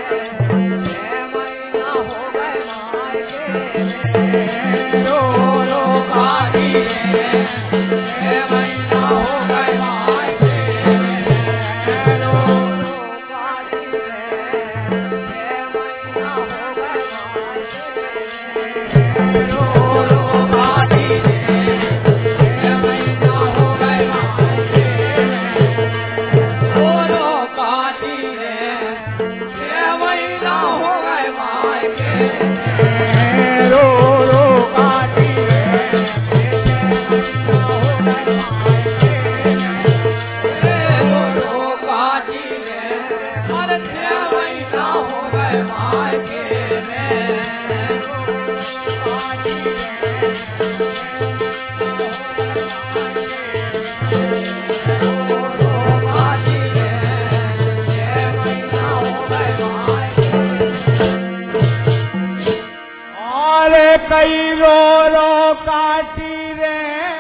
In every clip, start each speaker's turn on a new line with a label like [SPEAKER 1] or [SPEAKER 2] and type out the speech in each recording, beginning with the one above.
[SPEAKER 1] कई रो रो काटी रे,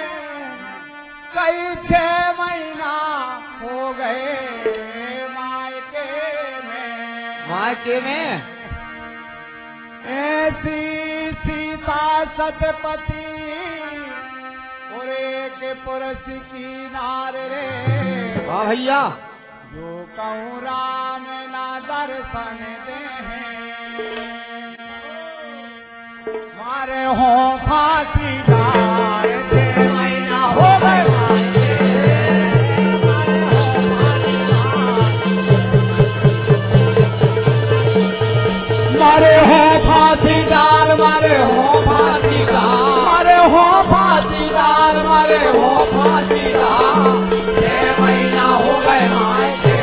[SPEAKER 1] कई 6 महीना हो गए मायके में। ऐसी सीता सतपति और एक पुरुष की नार रे।
[SPEAKER 2] वाह भैया,
[SPEAKER 1] जो कहूँ राम ना दर्शन दे मारे हो फांसीदार 6 महीना हो गए मारे हो फांसीदार, मारे हो फांसीदार, मारे हो फांसीदार, मारे हो फांसीदार 6 महीना हो गए मायके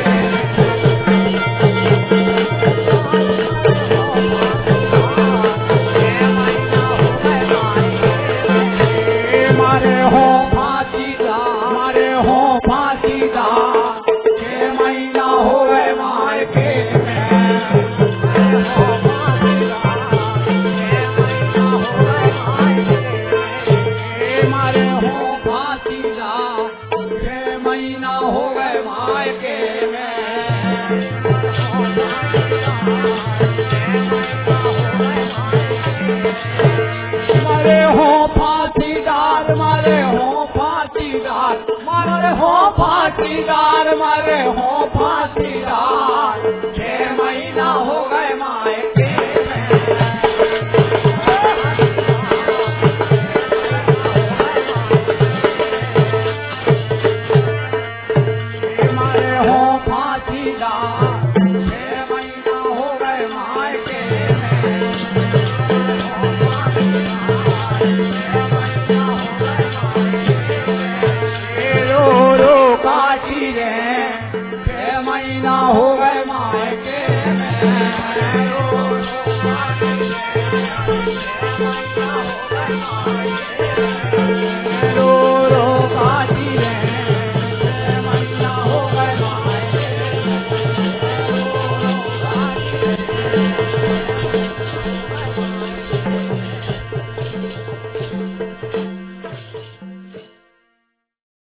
[SPEAKER 1] मारे हो फांसीदार, मारे हो फांसीदार 6 महीना हो गए मायके मारे हो फांसीदार 6 महीना हो गए मायके मारे हो फांसीदार, मारे हो फांसीदार, मारे हो फांसीदार, मारे हो फांसीदार 6 महीना हो गए मायके मारे हो फांसीदार 6 महीना हो गए मायके रो रो काटी रे 6 महीना हो गए मायके रो रो काटी रे 6 महीना हो गए